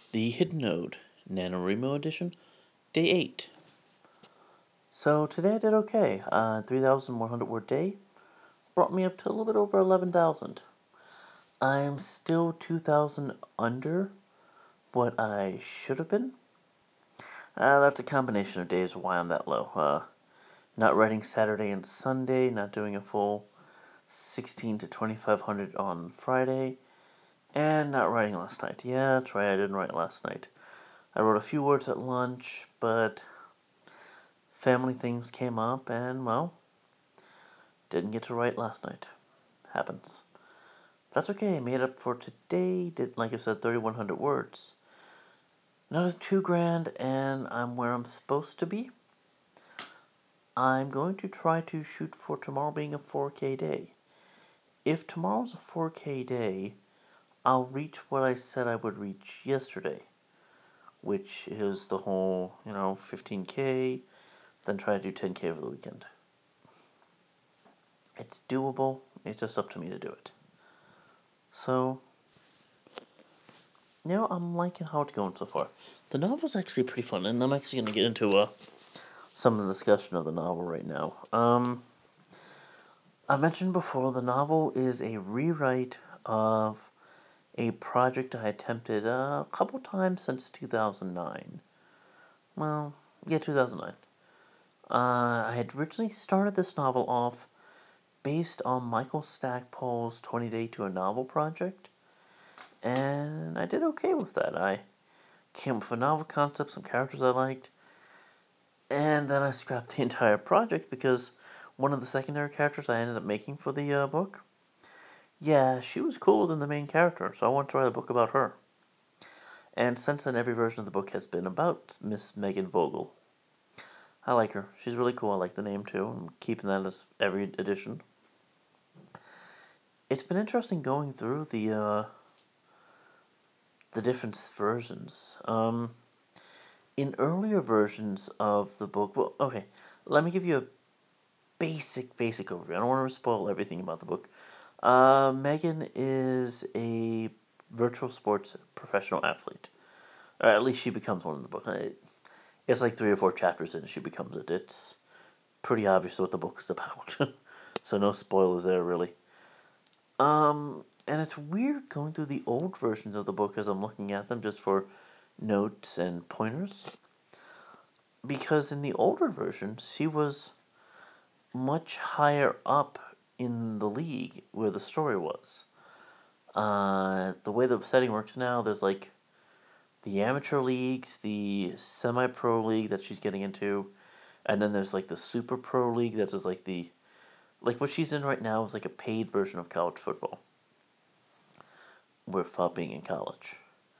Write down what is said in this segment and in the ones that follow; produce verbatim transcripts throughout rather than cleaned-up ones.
The Hidden Node, NaNoWriMo Edition, Day eight. So today I did okay. Uh, three thousand one hundred word day brought me up to a little bit over eleven thousand. I'm still two thousand under what I should have been. Uh, that's a combination of days why I'm that low. Uh, not writing Saturday and Sunday, not doing a full sixteen to twenty-five hundred on Friday, and not writing last night. Yeah, that's right, I didn't write last night. I wrote a few words at lunch, but family things came up, and, well, didn't get to write last night. Happens. That's okay, I made up for today, did, like I said, thirty-one hundred words. Another two grand, and I'm where I'm supposed to be. I'm going to try to shoot for tomorrow being a four K day. If tomorrow's a four K day, I'll reach what I said I would reach yesterday, which is the whole, you know, fifteen K, then try to do ten K over the weekend. It's doable, it's just up to me to do it. So, you know, I'm liking how it's going so far. The novel's actually pretty fun, and I'm actually going to get into uh, some of the discussion of the novel right now. Um, I mentioned before, the novel is a rewrite of a project I attempted a couple times since two thousand nine. Well, yeah, two thousand nine. Uh, I had originally started this novel off based on Michael Stackpole's twenty Day to a Novel project, and I did okay with that. I came up with a novel concept, some characters I liked, and then I scrapped the entire project because one of the secondary characters I ended up making for the uh, book, yeah, she was cooler than the main character, so I wanted to write a book about her. And since then, every version of the book has been about Miss Megan Vogel. I like her. She's really cool. I like the name too. I'm keeping that as every edition. It's been interesting going through the uh, the different versions. Um, in earlier versions of the book, well, okay, let me give you a basic, basic overview. I don't want to spoil everything about the book. Uh, Megan is a virtual sports professional athlete. Or at least she becomes one in the book. It's like three or four chapters in, she becomes it. It's pretty obvious what the book is about. So no spoilers there, really. Um, and it's weird going through the old versions of the book as I'm looking at them just for notes and pointers. Because in the older versions, she was much higher up in the league where the story was. Uh, the way the setting works now, there's like the amateur leagues, the semi-pro league that she's getting into, and then there's like the super pro league that's just like the like what she's in right now is like a paid version of college football without being in college.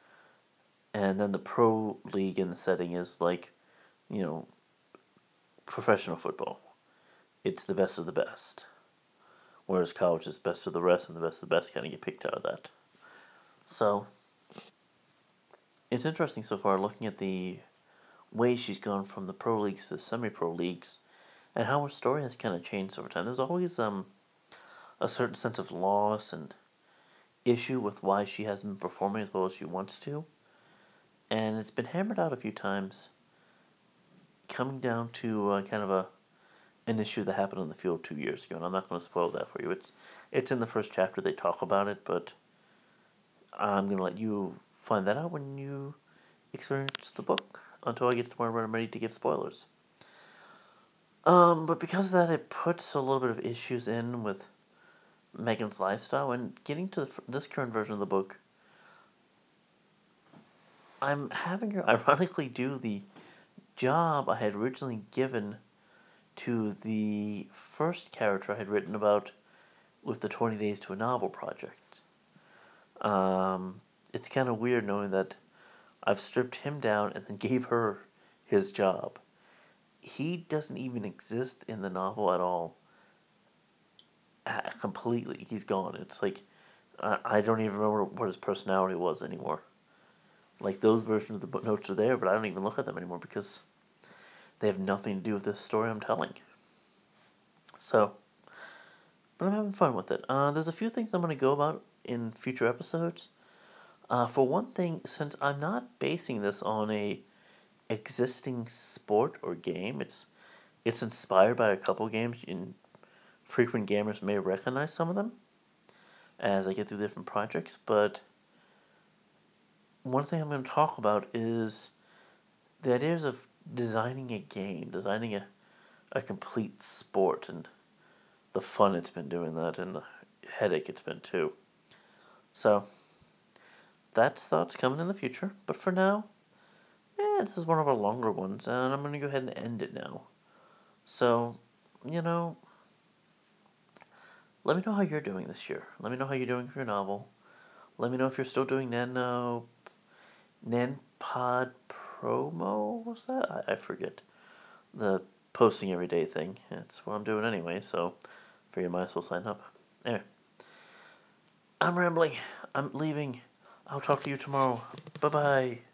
And then the pro league in the setting is like, you know, professional football. It's the best of the best. Whereas college is best of the rest, and the best of the best kind of get picked out of that. So, it's interesting so far looking at the way she's gone from the pro leagues to the semi-pro leagues, and how her story has kind of changed over time. There's always um a certain sense of loss and issue with why she hasn't been performing as well as she wants to, and it's been hammered out a few times, coming down to uh, kind of a an issue that happened in the field two years ago, and I'm not going to spoil that for you. It's it's in the first chapter they talk about it, but I'm going to let you find that out when you experience the book. Until I get to the point where I'm ready to give spoilers. Um, but because of that, it puts a little bit of issues in with Megan's lifestyle, and getting to the, this current version of the book, I'm having her ironically do the job I had originally given to the first character I had written about with the twenty Days to a Novel project. Um, it's kind of weird knowing that I've stripped him down and then gave her his job. He doesn't even exist in the novel at all. Uh, completely. He's gone. It's like, I, I don't even remember what his personality was anymore. Like, those versions of the book notes are there, but I don't even look at them anymore because they have nothing to do with this story I'm telling. So, but I'm having fun with it. Uh, there's a few things I'm going to go about in future episodes. Uh, for one thing, since I'm not basing this on a existing sport or game, it's it's inspired by a couple games, and frequent gamers may recognize some of them as I get through different projects. But one thing I'm going to talk about is the ideas of designing a game, designing a, a complete sport, and the fun it's been doing that, and the headache it's been too. So that's thoughts coming in the future. But for now, yeah, this is one of our longer ones, and I'm going to go ahead and end it now. So, you know, let me know how you're doing this year. Let me know how you're doing for your novel. Let me know if you're still doing Nano NanPod promo. What's that? I, I forget. The posting every day thing. That's what I'm doing anyway, so figure you might as well sign up. Anyway, I'm rambling. I'm leaving. I'll talk to you tomorrow. Bye bye.